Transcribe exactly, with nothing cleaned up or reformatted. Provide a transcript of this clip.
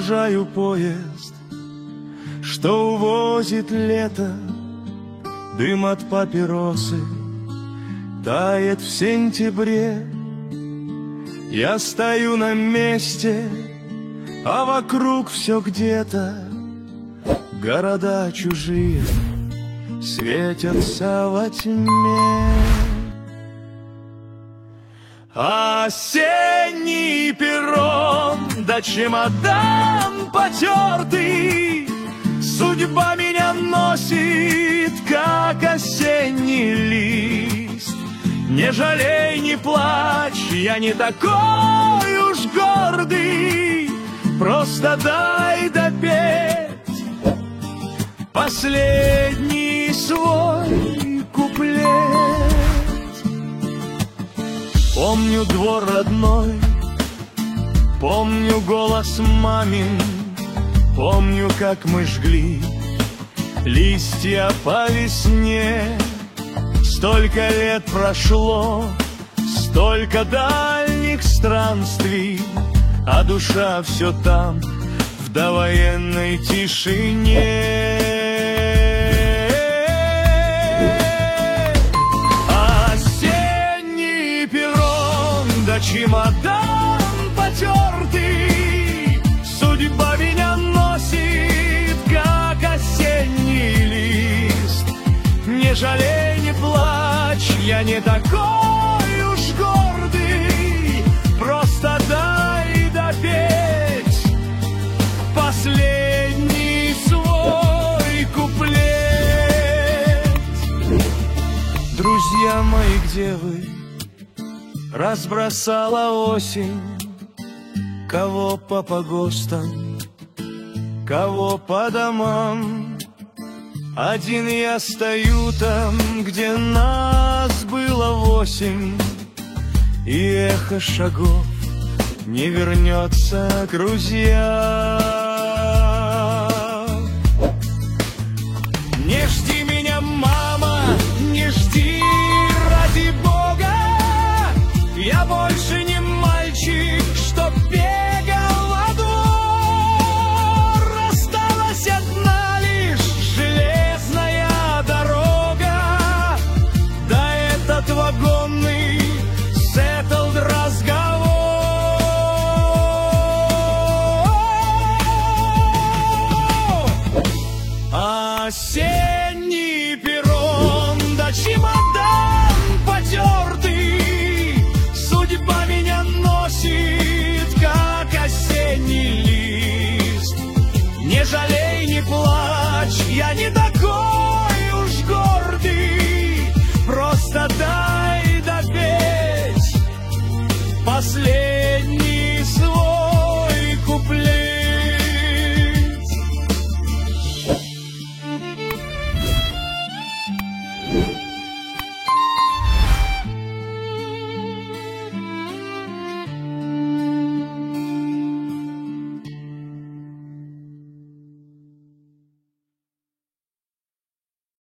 провожаю поезд, что увозит лето. Дым от папиросы тает в сентябре. Я стою на месте, а вокруг все где-то города чужие светятся во тьме. Осенний перрон, да чемодан потертый, судьба меня носит, как осенний лист. Не жалей, не плачь, я не такой уж гордый, просто дай допеть последний свой куплет. Помню двор родной, помню голос мамин, помню, как мы жгли листья по весне. Столько лет прошло, столько дальних странствий, а душа все там, в довоенной тишине. Осенний перрон, да чемодан потертый, судьба меня носит, как осенний лист. Не жалей, не плачь, я не такой уж гордый, просто дай допеть последний свой куплет. Друзья мои, где вы? Разбросала осень, кого по погостам, кого по домам. Один я стою там, где нас было восемь, и эхо шагов не вернется к друзьям. Не жди меня, мама, не жди, ради Бога. Я больше не мальчик, что бегал во двор. Осталась одна лишь железная дорога, да этот вагонный settled разговор. Осенний перрон, да чемодан потертый, судьба меня носит, как осенний лист. Не жалей, не плачь, я не такой уж гордый, просто дай допеть последний